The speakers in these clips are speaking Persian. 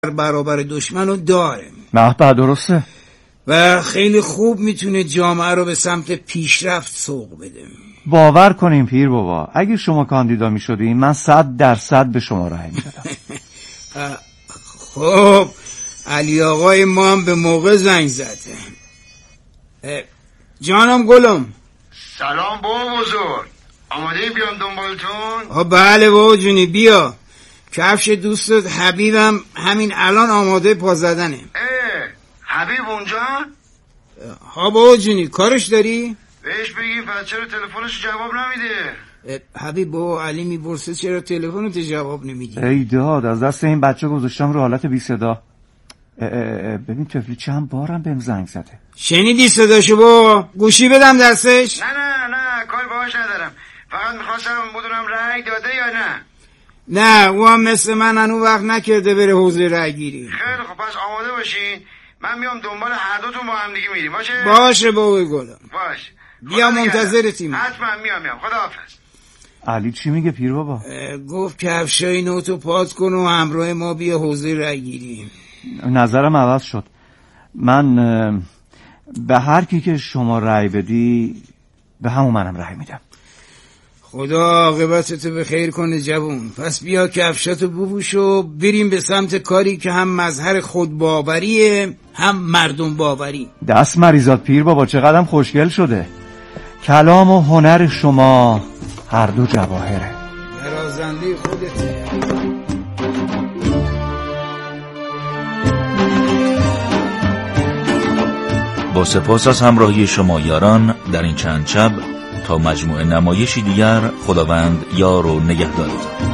در برابر دشمن رو داره. نه درسته. و خیلی خوب میتونه جامعه رو به سمت پیشرفت سوق بده. باور کنیم پیر بابا، اگه شما کاندیدا میشدین من 100% به شما رأی میدادم. خب علی آقای ما هم به موقع زنگ زده. جانم گلم. سلام بابا بزرگ، آماده بیام دنبالتون؟ بله بابا جونی بیا. کفش دوستت حبیبم همین الان آماده پا زدنه. حبیب اونجا؟ بابا جونی کارش داری؟ بهش بگیم پس چرا تلفنش جواب نمیده؟ حبیب بابا علی میپرسه چرا تلفنت جواب نمیدی؟ ای داد از دست این بچه گذاشتم رو حالت بی صدا. ببین طفلی چند بارم بهم زنگ زده. شنیدی صداشو بابا؟ گوشی بدم دستش؟ نه کار باهاش ندارم، فقط میخواستم بدونم رأی داده یا نه. نه او هم مثل من هنو وقت نکرده بره حوزه رأی گیری. خیلی خب پس آماده باشین، من میام دنبال هر دوتون با هم دیگه میریم. باشه بابا گلم. باشه بیا منتظرتیم. حتما میام. خداحافظ. علی چی میگه پیر بابا؟ گفت کفشای نوتو پاس کن و همراه ما بیا حوزه رأی گیری. نظرم عوض شد. من به هر کی که شما رأی بدی به همون منم رأی میدم. خدا عاقبتتو به خیر کنه جوون. پس بیا کفشاتو بپوش و بریم به سمت کاری که هم مظهر خودباوریه هم مردم باوری. دست مریضات پیر بابا چقدرم خوشگل شده. کلام و هنر شما هر دو جواهره. برازنده خودته. با سپاس از همراهی شما یاران در این چند شب، تا مجموعه نمایشی دیگر، خداوند یار و نگهدارتان.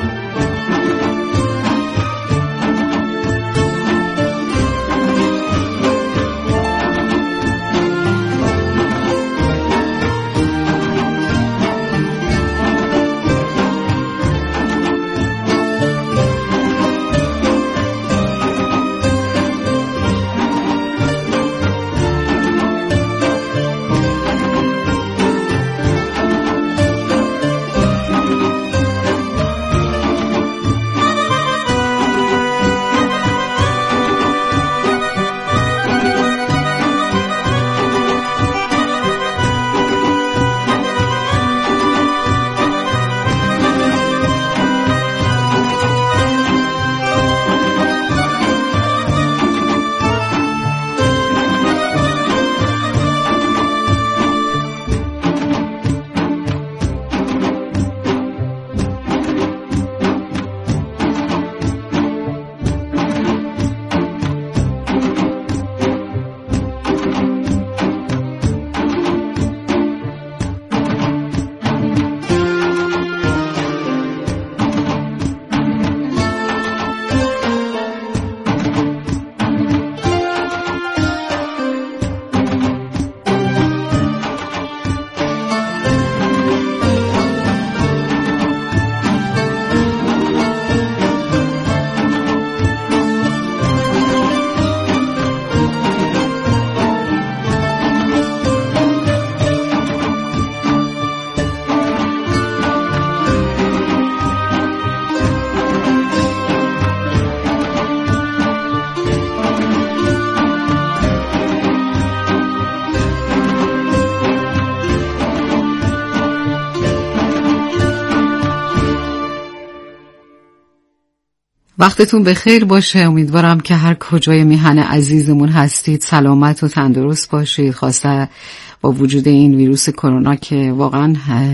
وقتتون بخیر باشه. امیدوارم که هر کجای میهن عزیزمون هستید سلامت و تندرست باشید. خواسته با وجود این ویروس کرونا که واقعا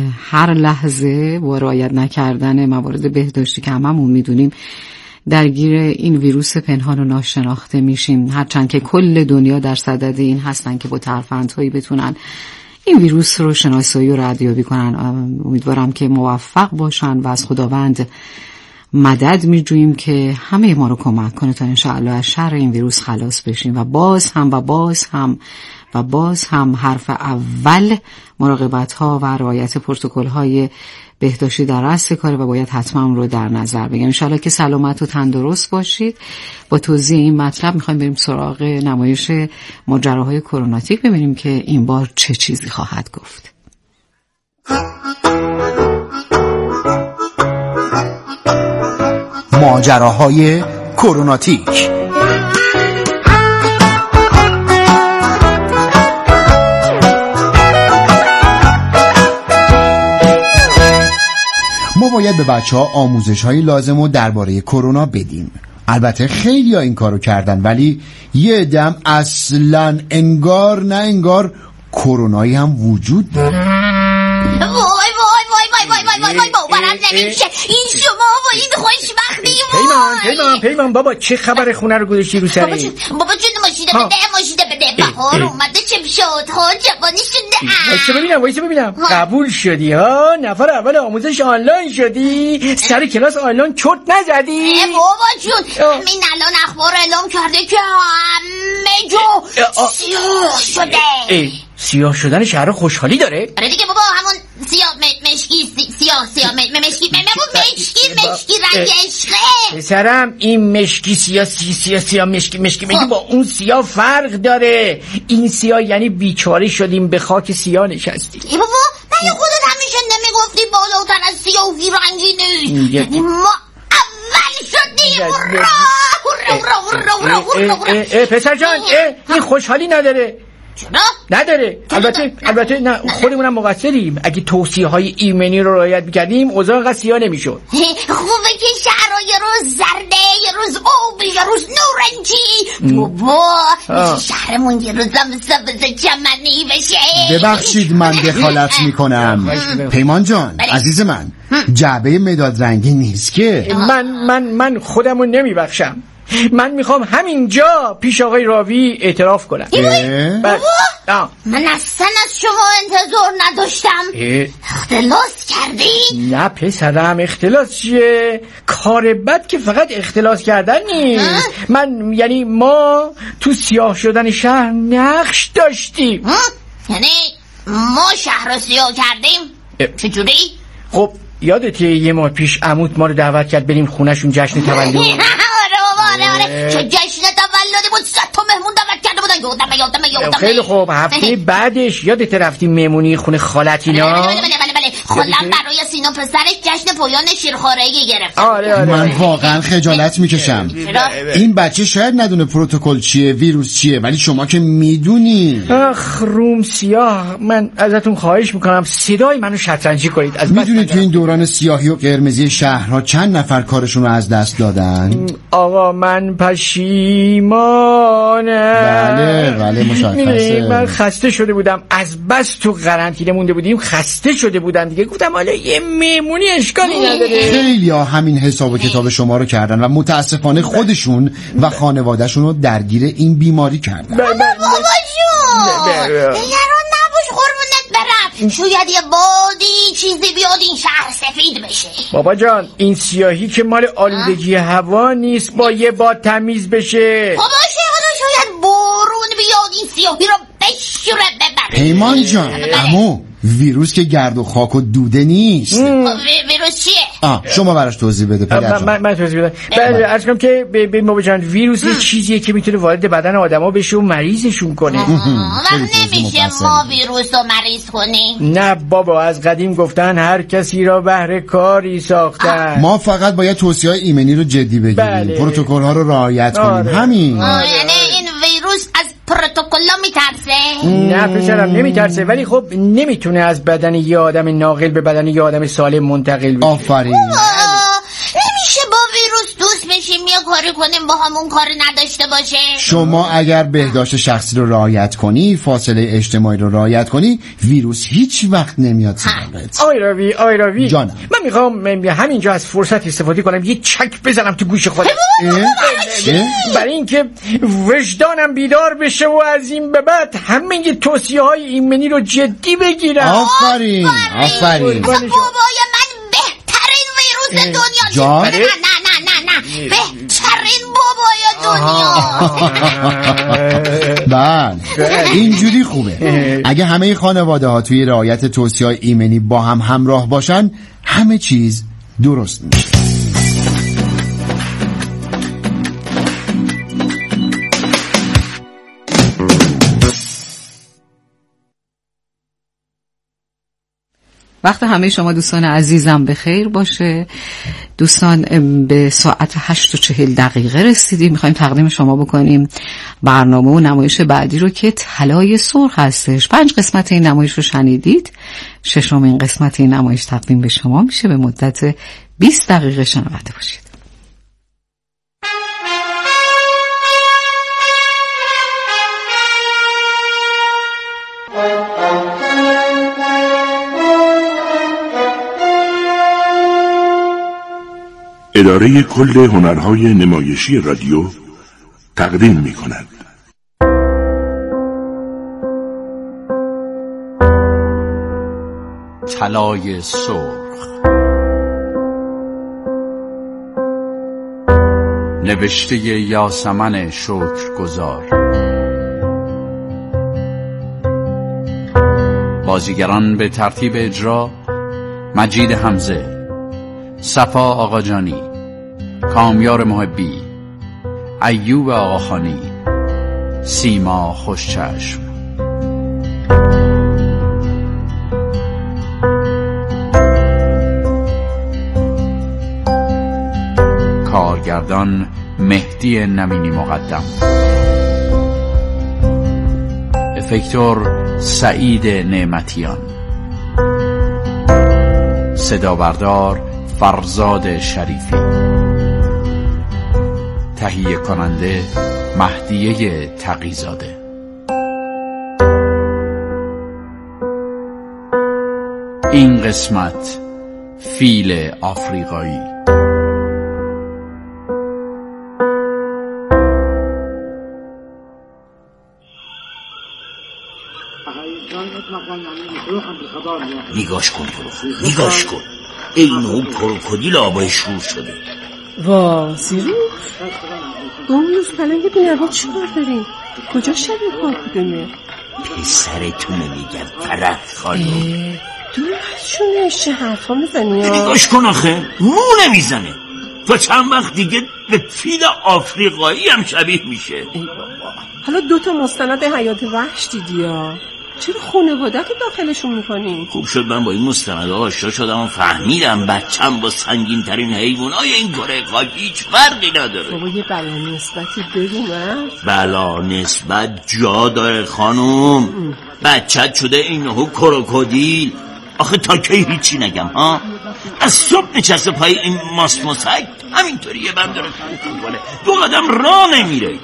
هر لحظه با رعایت نکردن موارد بهداشتی که هممون میدونیم درگیر این ویروس پنهان و ناشناخته میشیم، هرچند که کل دنیا در صدد این هستن که با ترفندهایی بتونن این ویروس رو شناسایی و ردیابی کنن. امیدوارم که موفق باشن و از خداوند مدد میجوییم که همه ما رو کمک کنه تا انشاءالله از شر این ویروس خلاص بشیم. و باز هم حرف اول مراقبت ها و رعایت پروتکل های بهداشتی در رأس کاره و باید حتما اون رو در نظر بگیریم. انشاءالله که سلامت و تندرست باشید. با توضیح این مطلب میخوایم بریم سراغ نمایش ماجراهای کروناتیک، ببینیم که این بار چه چیزی خواهد گفت. ماجراهای کروناتیک. ما باید به بچه‌ها آموزش‌های لازم رو درباره کرونا بدیم. البته خیلی‌ها این کارو کردن، ولی یه عده‌ام اصلاً انگار نه انگار کرونایی هم وجود داره. وای باورم نمیشه. این شما و این خوشبختی پیمان بابا چه خبر؟ خونه رو گذاشتی رو سری؟ بابا جون ماشیده بده بهار اومده چه شد ها جوانی شده. وایسا ببینم قبول شدی ها؟ نفر اول آموزش آنلاین شدی؟ سر کلاس آنلاین چرت نزدی؟ بابا جون این الان اخبار اعلام کرده که همه جو سیاه شده. سیاه شدن شهر خوشحالی داره؟ آره دیگه بابا، همون سیاه مشکی رنگ عشقه. پسرم این مشکی سیاه مشکی با اون سیاه فرق داره. این سیاه یعنی بیچاره شدیم به خاک سیاه نشستیم. بابا من خودت همیشه نمیگفتی بالاتر از سیاهی رنگی نیست. یعنی ما اول شدیم. پسر جان این خوشحالی نداره. چرا؟ نداره. البته نه، خودمونم مقصریم. اگه توصیه‌های ایمنی رو رعایت می‌کردیم اوضاع انقدر سیاه نمی‌شد. خوبه که شهرها یه روز زرده، یه روز آبی، یه روز نارنجی. بابا شهرمون یه روز هم سبز چمنی بشه. ببخشید من دخالت میکنم. پیمان جان عزیز من، جعبه مداد رنگی نیست که. من خودمو نمیبخشم. من میخوام همینجا پیش آقای راوی اعتراف کنم. من اصلا از شما انتظار نداشتم. اختلاس کردی؟ نه پسرم، اختلاس چیه؟ کار بد که فقط اختلاس کردن نیست. یعنی ما تو سیاه شدن شهر نقش داشتیم. یعنی ما شهر رو سیاه کردیم؟ چجوری؟ خب یادته یه ماه پیش عموت ما رو دعوت کرد بریم خونهشون جشن تولد؟ آره چه جشن تولدی بود، 100 تا مهمون دعوت کرده بودن. یادم. خیلی خوب، هفته بعدش یادت رفتیم مهمونی خونه خالت اینا؟ بله خالم برای سینا پسرش جشن پایان شیرخوارگی گرفت. آره من واقعا خجالت میکشم. این بچه شاید ندونه پروتکل چیه، ویروس چیه، ولی شما که میدونی. روم سیاه، من ازتون خواهش میکنم صدای منو شطرنجی کنید. میدونی تو این دوران سیاهی و قرمزی شهرها چند نفر کارشون رو از دست دادن؟ آقا من پشیمانم. بله مشخصه. من خسته شده بودم، از بس تو قرنطینه مونده بودیم خسته شده بودم دیگه. گفتم حالا یه مهمونی اشکالی نداره. خیلی ها همین حساب و کتاب شما رو کردن و متاسفانه خودشون و خانوادهشون رو درگیر این بیماری کردن. بابا جون نگران نباش قربونت برم، شاید یه بادی چیزی بیاد این شهر سفید بشه. بابا جان این سیاهی که مال آلودگی هوا نیست، با یه باد تمیز بشه. بابا شاید بارون بیاد این سیاهی رو بشوره ببره. پیمان جان عمو، ویروس که گرد و خاک و دوده نیست. ویروس چیه؟ شما براش توضیح بده پدر جان. من توضیح بدم. عرض کنم که به بابا جان ویروس یه چیزیه که میتونه وارد بدن آدما بشه و مریضشون کنه. نمیشه ما ویروس رو مریض کنیم. نه بابا، از قدیم گفتن هر کسی را بهر کاری ساختن. ما فقط باید توصیه‌های ایمنی رو جدی بگیریم، پروتکل‌ها رو رعایت کنیم. همین. یعنی این ویروس از پروتکل‌ها میترسه؟ نه پسرم نمیترسه، ولی خب نمیتونه از بدن یه آدم ناقل به بدن یه آدم سالم منتقل بشه. آفرین. نمیشه با ویروس دوست بشیم یا کاری کنیم با همون کار نداشته باشه. شما اگر بهداشت شخصی رو رعایت کنی، فاصله اجتماعی رو رعایت کنی، ویروس هیچ وقت نمیاد سراغت. آی راوی جانم. من میخوام همینجا از فرصت استفاده کنم یه چک بزنم تو گوش خودم، برای اینکه وجدانم بیدار بشه و از این به بعد همه یه توصیه‌های ایمنی رو جدی بگیرم. آفرین. بابای من بهترین ویروس دنیا. نه بهترین بابای دنیا. بله اینجوری خوبه. اگه همه خانواده ها توی رعایت توصیه‌های ایمنی با هم همراه باشن، همه چیز درست میشه. وقت همه شما دوستان عزیزم به خیر باشه. دوستان به ساعت 8:40 رسیدیم. میخوایم تقدیم شما بکنیم برنامه و نمایش بعدی رو که طلای سرخ هستش. 5 قسمت این نمایش رو شنیدید. 6مین قسمت این نمایش تقدیم به شما میشه. به مدت 20 دقیقه شنونده باشید. اداره کل هنرهای نمایشی رادیو تقدیم می کند. طلای سرخ، نوشته یاسمن شکرگزار. بازیگران به ترتیب اجرا: مجید حمزه، صفا آقاجانی، کامیار محبی، ایوب آقاخانی، سیما خوشچشم. کارگردان مهدی نمینی مقدم، افکتور سعید نعمتیان، صدا بردار فرزاد شریفی، تهیه کننده مهدیه تقی‌زاده. این قسمت فیل آفریقایی. نگاش کن برو، نگاش کن. این اون کروکودیل آبای شور شده. وا سیروش، با اون روز پلنگ بینوا چی کار داریم؟ کجا شبیه کارکودمه؟ پسرتونه میگم فرح خانم. دور از شونش چه حرفا میزنی؟ نگاش کن آخه مو نمیزنه. تا چند وقت دیگه به فیل آفریقایی هم شبیه میشه. ای بابا، حالا 2 مستند حیات وحش دیدی ها؟ چرا خانوادت رو داخلشون میکنی؟ خوب شد من با این مستنده آشنا شدم و فهمیدم بچم با سنگین ترین حیوانای این کره خاک هیچ فرقی نداره. بابا یه بلا نسبتی بگو مرد. بلا نسبت جا داره خانوم. بچت شده اینهو کروکودیل. آخه تا کی هیچی نگم ها؟ از صبح نشسته پای این ماسک همینطوری یه بند داره تنگ میکنه، 2 قدم راه نمیره.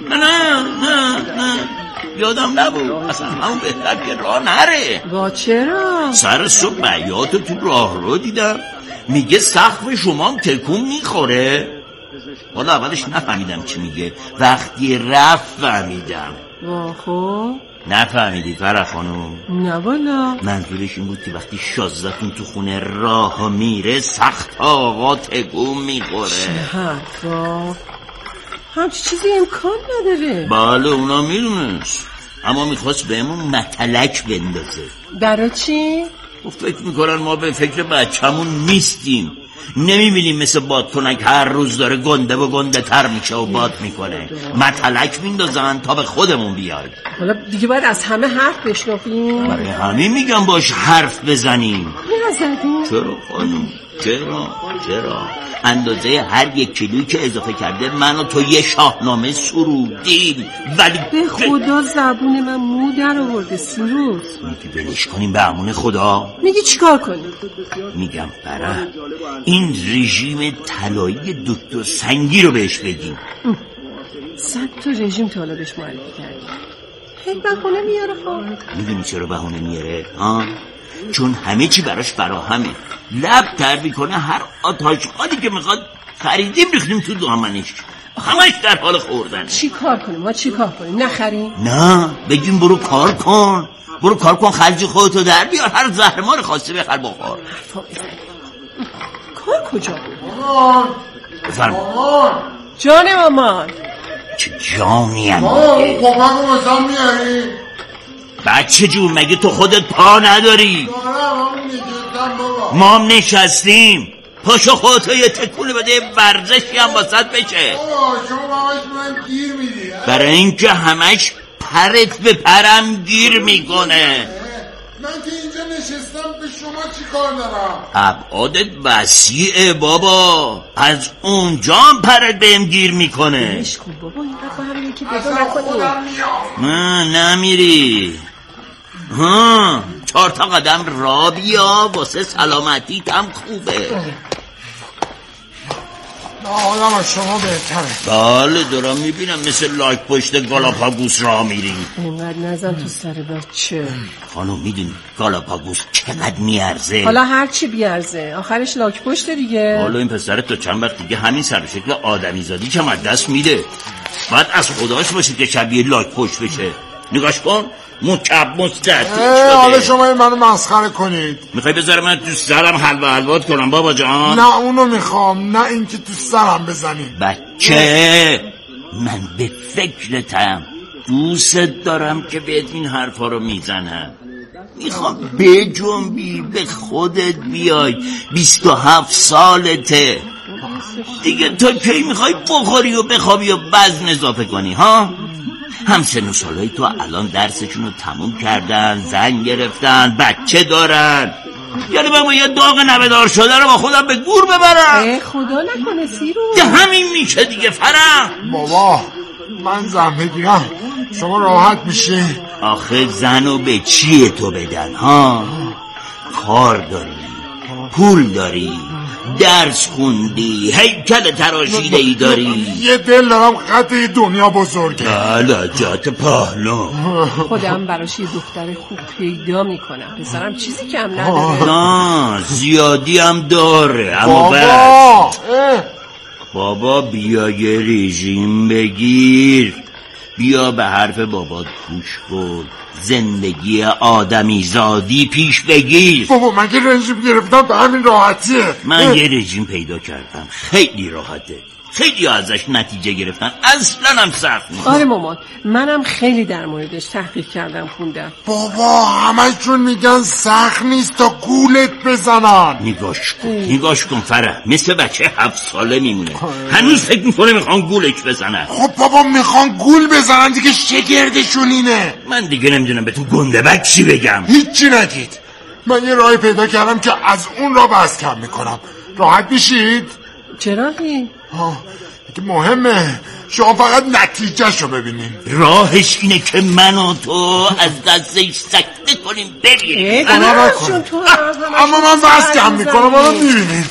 نه یادم نبود اصلا همون بهتر که راه نره. با چرا؟ سر صبح بیاتو تو راه رو دیدم میگه سقف شما هم تکون میخوره. حالا اولش نفهمیدم چی میگه، وقتی رفت فهمیدم. وا خب نفهمیدی فرح خانوم؟ نه والا. منظورش این بود که وقتی 16تون تو خونه راه میره سخت آقا تکون میخوره. چه حرفا؟ همچی چیزی امکان نداره. بله اونا میدونست، اما میخواست بهمون متلک بندازه. برای چی؟ فکر میکنن ما به فکر بچه‌مون نیستیم. نمیبینیم مثل بادکنک هر روز داره گنده و گنده تر میشه و باد میکنه. متلک میندازن تا به خودمون بیاد. حالا دیگه باید از همه حرف بشنویم. برای همین میگم باش حرف بزنیم. نزدیم؟ چرا خانم؟ چرا؟ اندازه هر 1 کیلویی که اضافه کرده من و تو یه شاهنامه سرودیم. ولی به خدا زبون من مو در آورده سیروس. میگی بلش کنیم به امون خدا؟ میگی چیکار کنیم؟ میگم فرح این رژیم طلایی دکتر سنگی رو بهش بگیم. 100 تا رژیم تا حالا بهش معرفی کردیم. هی بهونه میاره خب. میدونی چرا بهونه میاره؟ چون همه چی براش فراهمه. لب تر میکنه، هر آتاشقالی که میخواد خریدیم ریختیم تو دامنش، همش در حال خوردن. چی کار کنیم؟ ما چی کار کنیم؟ نخریم؟ نه بگیم برو کار کن خرج خودتو در بیار، هر زهرمار خواسته بخر بخور. کار کجا بود؟ مامان بفرما. جان مامان. چه جانی هم مامان کمکو مثلا میاری؟ بچه جون مگه تو خودت پا نداری؟ ما هم نشستیم، پاشو خودتو یه تکونه بده، ورزشی هم واسط بشه. شما من گیر میدی. برای اینکه همش پرت به پرم گیر میکنه. من که اینجا نشستم به شما چی کار دارم؟ ابعادت وسیعه بابا، از اونجا هم پرت بهم گیر میکنه. بشکن بابا، اینقدر با هم یکی پیدا نکنیم. نمیری 4 قدم را بیا، واسه سلامتیت هم خوبه. آدم از شما بهتره. بله دارم میبینم مثل لاک پشت گالاپاگوس را میری. اینقدر نزن تو سر بچه. خانم میدونی گالاپاگوس چقدر میارزه؟ حالا هر چی بیارزه آخرش لاک پشت دیگه. حالا این پسرت تا چند وقت دیگه همین سر شکل آدمی زادی که از دست میده. باید از خداش باشید که شبیه لاک پشت بشه. نگاش کن مکب مستطیل شده. حالا شما منو مسخره کنید. میخوای بذاره من تو سرم حلوت کنم بابا جان؟ نه اونو میخوام، نه اینکه تو سرم بزنی. بچه من به فکرتم، دوست دارم که بهت این حرفا رو میزنم. میخوام بجنبی، به خودت بیای. 27 سالته دیگه، تا کی میخوای بخوری و بخوابی و وزن اضافه کنی ها؟ هم سن و سالای تو الان درسشون رو تموم کردن، زن گرفتن، بچه دارن. یعنی من باید داغ نوه‌دار شده رو با خودم به گور ببرم؟ خدا نکنه سیرو. ده همین میشه دیگه فرح. بابا من زن بگیرم شما راحت میشی. آخه زنو به چیه تو بدن ها؟ کار داری، پول داری، درس خوندی، هیکل تراشیده ای داری. یه دل دارم قد دنیا بزرگه. لجت پهلو. خودم براش یه دختر خوب پیدا میکنم. پسرم چیزی کم نداره. نه زیادی هم داره اما بابا بیا یه رژیم بگیر، بیا به حرف بابات گوش کن، زندگی آدمی زادی پیش بگیر. بابا من که رژیم گرفتم به همین راحتیه. من یه رژیم پیدا کردم خیلی راحته، خیلی ازش نتیجه گرفتن، اصلا هم سخت نیست. آره مامان، منم خیلی در موردش تحقیق کردم، خوندم. بابا همشون میگن سخت نیست تا گولت بزنن. نگاش کن فرح، مثل بچه 7 ساله میمونه، هنوز فکر میکنه میخوان گولش بزنن. خب بابا میخوان گول بزنن دیگه، شگردشون اینه. من دیگه نمیدونم به تو گنده بک چی بگم. هیچی نگید، من یه راهی پیدا کردم که از اون را بس کم میکنم. راحت بشید. چرا که مهمه شما فقط نتیجهشو ببینین. راهش اینه که من و تو از دستش سکته کنیم ببینیم. اما من بس کم میکنم، الان میبینیم.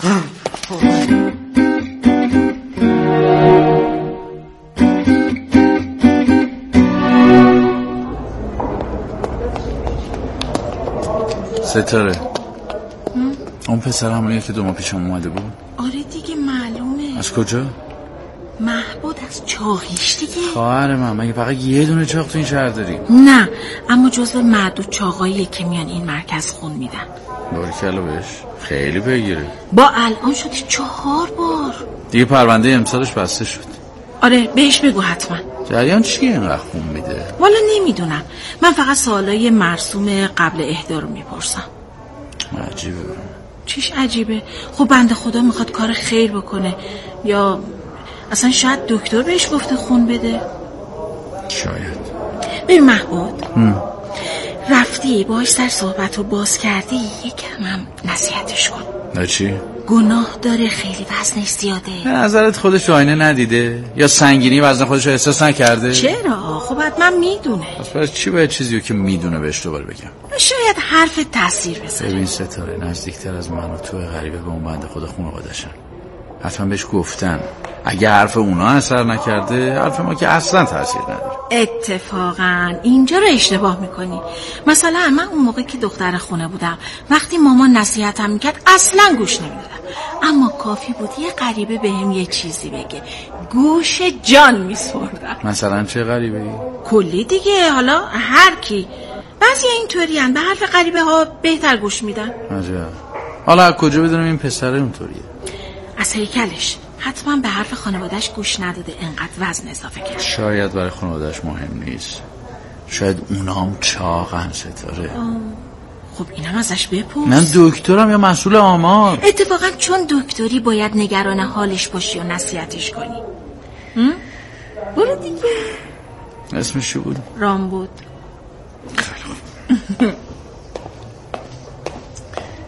ستاره اون پسر همونیه که 2 ماه پیش اومده بود؟ آره دیگه معلومه. از کجا؟ محبود از چاقیش دیگه. خواهر من مگه فقط یه دونه چاق تو این شهر داریم؟ نه اما جزو معدود چاقاییه که میان این مرکز خون میدن. باریکلا بهش، خیلی بگیره. با الان شدی 4 بار دیگه. پرونده امسالش بسته شد. آره بهش بگو حتما. جریان چیه اینقدر خون میده؟ والا نمیدونم، من فقط سوالای مرسوم قبل اهدا رو میپرسم. عجیبه. چیش عجیبه؟ خب بنده خدا میخواد کار خیر بکنه، یا اصلا شاید دکتر بهش گفته خون بده. شاید. ببین محبود، رفتی باهاش سر صحبت رو باز کردی، یکم هم نصیحتش کن. نه چی؟ گناه داره، خیلی وزنش زیاده. به نظرت خودش آینه ندیده؟ یا سنگینی وزن خودش رو احساس نکرده؟ چرا؟ خب حتما میدونه. پس برای چی باید چیزی رو که میدونه بهش دوباره بگم؟ شاید حرف تاثیر بذاره. ببین ستاره، نزدیکتر از من و تو غریبه به اون بنده خدا خانواده‌شن. حتما بهش گفتن اگه حرف اونا اثر نکرده، حرف ما که اصلا تاثیر نداره. اتفاقا اینجا رو اشتباه میکنی. مثلا من اون موقع که دختر خونه بودم، وقتی مامان نصیحتم میکرد اصلا گوش نمیدادم، اما کافی بود یه غریبه بهم یه چیزی بگه، گوش جان میسپردم. مثلا چه غریبه‌ای؟ کلی دیگه، حالا هر کی. بعضی اینطوری ان، به حرف غریبه ها بهتر گوش میدن. عجب. حالا از کجا بدونم این پسر اونطوریه؟ از هیکلش. حتما به حرف خانواده‌اش گوش نداده، انقدر وزن اضافه کرد. شاید برای خانواده‌اش مهم نیست، شاید اونا هم چاقن. ستاره خب اینم ازش بپرس. من دکترم یا مسئول آمار؟ اتفاقا چون دکتری باید نگران حالش باشی و نصیحتش کنی. برو دیگه. اسمش چی بود؟ رام بود.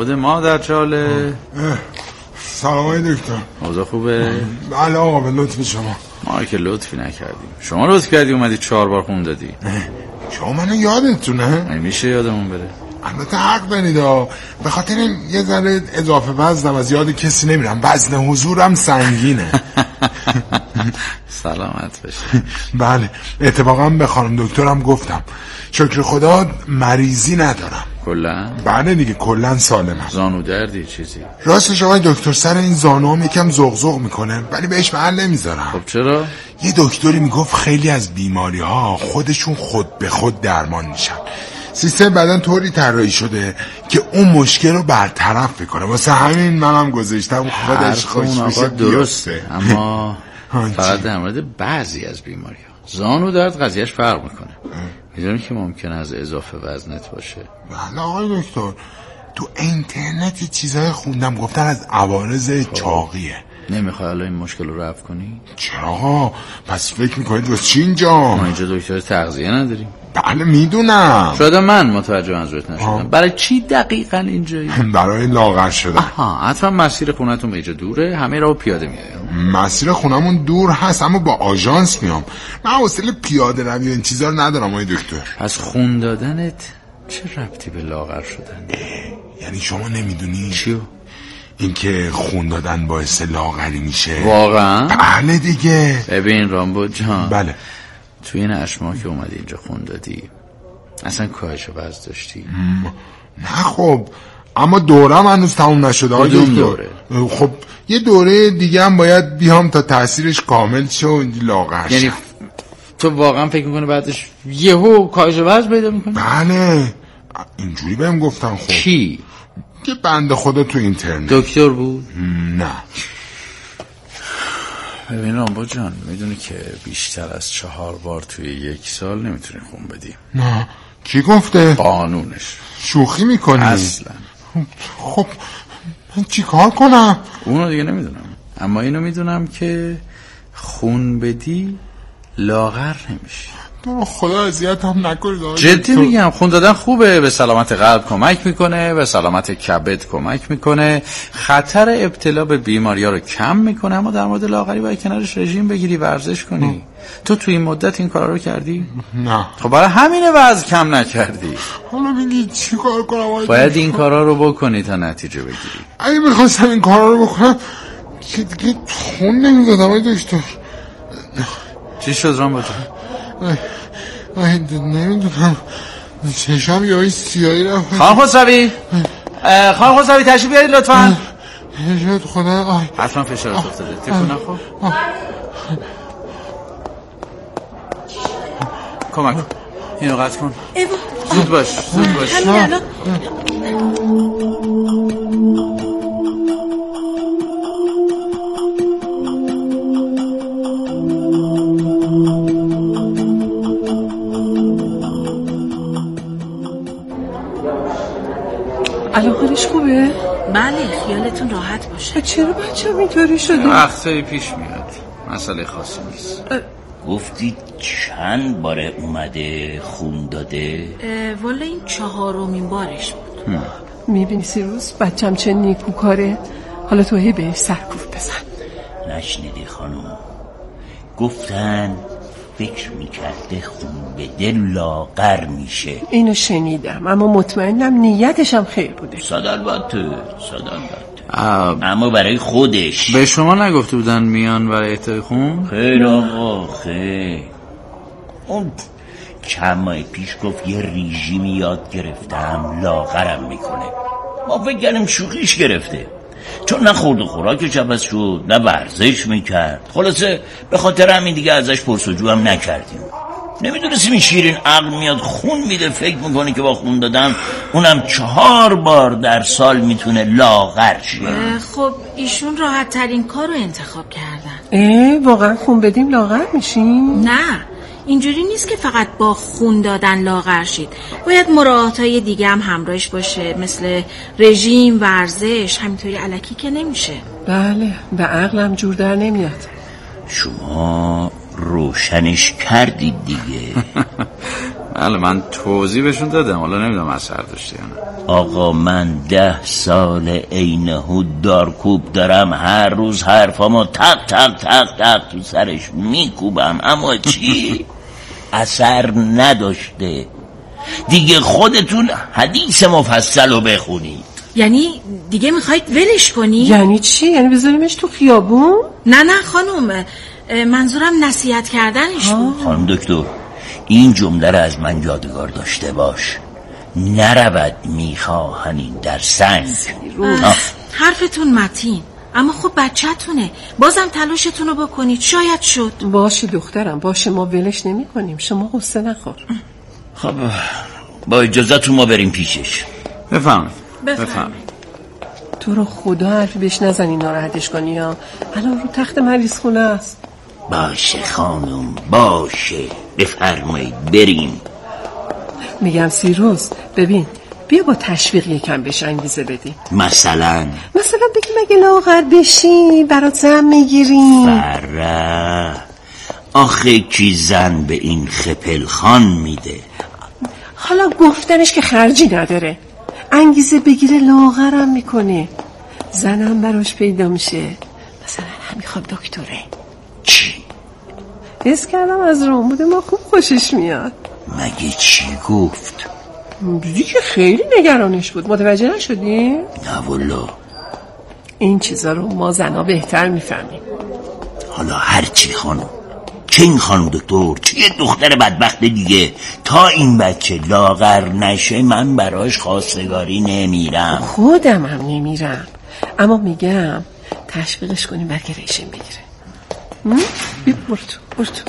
خانواده مادر چاله؟ سلام دکتر. اوضاع خوبه؟ بله آقا، به لطف شما. ما که لطفی نکردیم. شما لطف کردی اومدی 4 بار خون دادی. شما منو یادتونه؟ میشه یادمون بره. البته حق دارید، به خاطر یه ذره اضافه وزنم از یاد کسی نمیرم. وزن حضورم سنگینه. سلامت بشه. بله، اتفاقا به خانم دکترم گفتم شکر خدا مریضی ندارم. کلا؟ بله دیگه، کلا سالمم. زانو دردی چیزی؟ راستش آقای دکتر سر این زانوام یکم زغزغ میکنه، ولی بهش محل نمیذارم. خب چرا؟ یه دکتری میگفت خیلی از بیماری ها خودشون خود به خود درمان میشن. سیستم بدن طوری طراحی شده که اون مشکل رو برطرف بکنه. واسه همین منم گذاشتم خودش خوش میشه. درسته، اما فقط در مورد بعضی از بیماری ها. زانو درد قضیهش فرق میکنه. میدونی که ممکنه از اضافه وزنت باشه. بله آقای دکتر، تو اینترنت چیزای خوندم گفتن از عوارض چاقیه. نمیخوای الان این مشکل رو رفع کنی؟ چرا؟ پس فکر میکنید واسه چی اینجا؟ ما اینجا دکتر تغذیه نداریم. بله میدونم. شاید من متوجه منظورت نشدم. برای چی دقیقاً اینجایی؟ برای لاغر شدن. حتما مسیر خونتون اینجا دوره؟ همه راه پیاده میایم. مسیر خونمون دور هست اما با آژانس میام. من حوصله پیاده روی این چیزا رو ندارم آقای دکتر. پس خون دادنت چه ربطی به لاغر شدن؟ یعنی شما نمیدونی؟ چیو؟ اینکه خون دادن باعث لاغری میشه. واقعا؟ بله دیگه. ببین رامبو جان، بله، تو این 8 ماه که اومدی اینجا خون دادی اصلا کاهش وزن داشتی؟ نه خب، اما دورم هنوز تموم نشده. کدوم دوره؟ خب یه دوره دیگه هم باید بیام تا تاثیرش کامل شه و لاغر شه. یعنی تو واقعا فکر میکنی بعدش یهو کاهش وزن پیدا میکنی؟ بله اینجوری بهم گفتن. خب کی؟ که بنده خدا تو اینترنت. دکتر بود؟ نه. ببین رامبو جان، میدونی که بیشتر از 4 بار توی 1 سال نمیتونی خون بدی. نه. کی گفته؟ قانونش. شوخی میکنی؟ اصلا. خب من چی کار کنم؟ اونو دیگه نمیدونم، اما اینو میدونم که خون بدی لاغر نمیشی. تو خدا اذیت هم نکنید. جدی میگم، خون دادن خوبه، به سلامت قلب کمک میکنه، به سلامت کبد کمک میکنه، خطر ابتلا به بیماری‌ها رو کم میکنه، اما در مورد لاغری باید کنارش رژیم بگیری، ورزش کنی. تو توی این مدت این کارا رو کردی؟ نه. خب برای همینه وزن کم نکردی. حالا میگی چی کار کنم؟ باید این کارا رو بکنی تا نتیجه بگیری. اگه میخواستم این کارا رو بکنم که دیگه خون نمیدادم ای دکتر. چی شد رامبو جان؟ نمیدونم، چشم یه های سیاهی رفت. خانم خسروی، خانم خسروی تشریف بیارید لطفاً. شاید خدا حتما فشارت افتاده. تکون نخور. کمک کن، اینو قطع کن. زود باش، زود باش. همین الان. الان حالش خوبه؟ بله، خیالتون راحت باشه. چرا بچه‌م اینطوری شده؟ وقتی پیش میاد، مسئله خاصی نیست. گفتی چند باره اومده خون داده؟ والا این 4مین بارش بود. میبینی سیروس بچم چه نیکوکاره. حالا تو هی بهش سرکوف بزن. نشنیدی خانم؟ گفتن فکر میکرده خون بده لاغر میشه. اینو شنیدم، اما مطمئنم نیتشم خیر بوده. صد البته. اما برای خودش. به شما نگفته بودن میان برای اهدای خون؟ خیر آقا، خیر. اون چند ماه پیش گفت یه رژیمی یاد گرفتم لاغرم میکنه. ما فکر کردیم شوخیش گرفته، چون نه خورد و خوراکش عوض شد، نه ورزش میکرد. خلاصه به خاطر همین دیگه ازش پرسجو هم نکردیم. نمیدونستیم این شیرین عقل میاد خون میده، فکر میکنه که با خون دادن اونم 4 بار در سال میتونه لاغر شه. خب ایشون راحت ترین کار رو انتخاب کردن. واقعا خون بدیم لاغر میشیم؟ نه، اینجوری نیست که فقط با خون دادن لاغر شید. باید مراعاتای دیگه هم همراهش باشه، مثل رژیم، ورزش. همینطوری الکی که نمیشه. بله، به عقلم جور در نمیاد. شما روشنش کردید دیگه. بله من توضیح بهشون دادم، حالا نمیدونم اثر داشته یا نه. آقا من 10 سال عینهو دارکوب دارم، هر روز حرفامو تق تق تق تق تو سرش میکوبم، اما چی؟ اثر نداشته. دیگه خودتون حدیث مفصل رو بخونید. یعنی دیگه میخواید ولش کنی؟ یعنی چی؟ یعنی بذاریمش تو خیابون؟ نه خانم، منظورم نصیحت کردنش بود. خانم دکتر این جمله رو از من یادگار داشته باش، نرود میخواهنین در سنگ. حرفتون متین، اما خب بچه‌تونه، بازم تلاشتون رو بکنید، شاید شد. باشه دخترم باشه، ما ولش نمی کنیم، شما غصه نخور. خب با اجازهتون ما بریم پیشش. بفهمید. تو رو خدا حرفی بهش نزنی ناراحتش کنی ها، الان رو تخت مریض خونه است. باشه خانم باشه، بفرمایید بریم. میگم سیروس ببین، بیا با تشویق یکم بهش انگیزه بدی. مثلا بگیم اگه لاغر بشی برات زن میگیریم. فره آخه کی زن به این خپل خان میده؟ حالا گفتنش که خرجی نداره، انگیزه بگیره لاغرم میکنه، زنم براش پیدا میشه. مثلا همین خواب دکتره. چی؟ حس کردم از رامبود ما خوب خوشش میاد. مگه چی گفت؟ دیدی که خیلی نگرانش بود، متوجه نشدی؟ نه والا. این چیزا رو ما زنا بهتر میفهمیم. حالا هرچی خانم، چه این خانم دکتر، چه یه دختر بدبخت دیگه، تا این بچه لاغر نشه من براش خواستگاری نمیرم. خودم هم نمیرم، اما میگم تشویقش کنیم بلکه ریشم بگیره. بیا برو تو.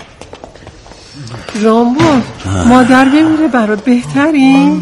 رامبو مادر بمیره برات بهتری؟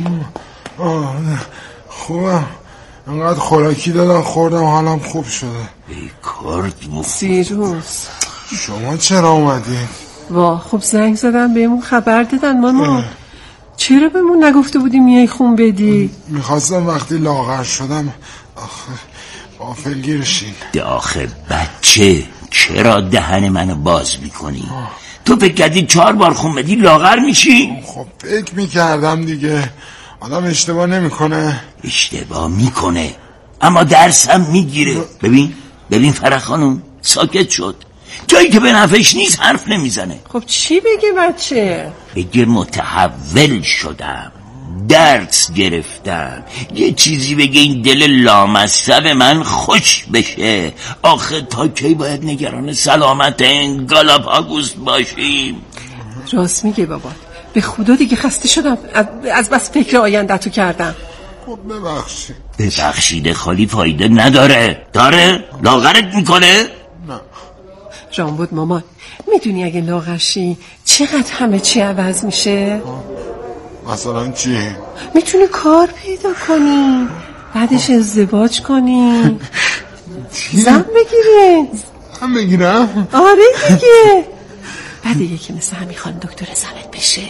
خوبم، انقدر خوراکی دادم خوردم حالم خوب شده. بیکارت بود. سیروس شما چرا اومدین؟ خب زنگ زدم بهمون خبر دادن ماما. چرا بهمون نگفته بودی میای خون بدی؟ میخواستم وقتی لاغر شدم آخه غافلگیرشین. آخه بچه چرا دهن منو باز میکنی؟ تو فکر کردی 4 بار خون بدی لاغر میشی؟ خب فکر میکردم دیگه، آدم اشتباه نمیکنه. اشتباه میکنه اما درسم میگیره. ببین فرح خانم ساکت شد، جایی که به نفعش نیست حرف نمیزنه. خب چی بگه بچه؟ بگه متحول شدم، درس گرفتم، یه چیزی بگه این دل لامصب من خوش بشه. آخه تا کی باید نگران سلامت این گالاپاگوس باشیم؟ راست میگه بابا، به خدا دیگه خسته شدم از بس فکر آینده‌تو کردم. خب ببخشید خالی فایده نداره. داره؟ لاغرت میکنه؟ نه رامبود مامان، میدونی اگه لاغرشی چقدر همه چی عوض میشه؟ مثلا چی؟ میتونی کار پیدا کنی، بعدش ازدواج کنی، زن بگیرین. زن بگیرم؟ آره دیگه، بعد یکی مثل همین خانم دکتر زنت بشه.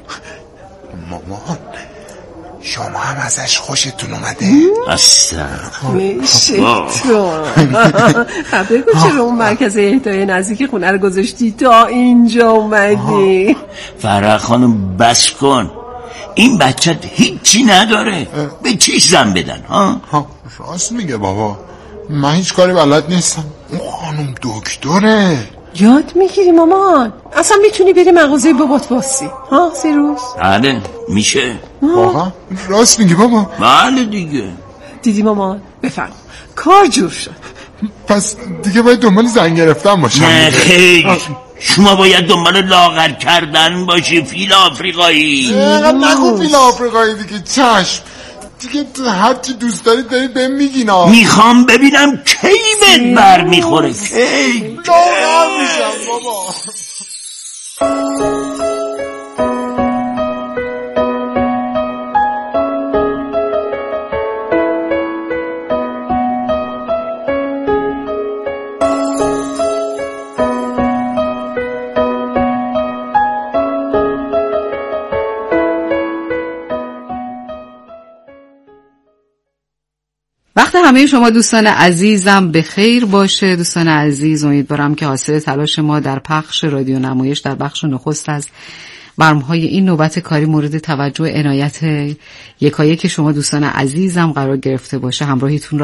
مامان شما هم ازش خوشتون اومده؟ اصلا میشه تو خبر کن چرا اون مرکز اهدای نزدیک خونه رو گذاشتی تا اینجا اومدی؟ فرح خانم بس کن، این بچه هیچی نداره، به چیش زن بدن؟ راست میگه بابا، من هیچ کاری بلد نیستم، اون خانم دکتره. یاد میگیری مامان، اصلا میتونی بری مغازه بابات باسی. سیروس؟ بله میشه. واقعا راست میگی بابا؟ بله دیگه. دیدی مامان؟ بفرم کار جور شد. پس دیگه باید دنبال زن گرفتن باشم. نه خیر، شما باید دنبال لاغر کردن باشی فیل آفریقایی. نگو فیل آفریقایی دیگه، چشم دیگه، هرچی دوست دارید دارید بهم میگینا. میخوام ببینم کی بهت بر میخوره. کی لاغر میشم بابا. وقت همه شما دوستان عزیزم به خیر باشه. دوستان عزیز، امیدوارم که حاصل تلاش ما در پخش رادیو نمایش در بخش نخست از برنامه‌های این نوبت کاری مورد توجه عنایت یکایک شما دوستان عزیزم قرار گرفته باشه. همراهیتون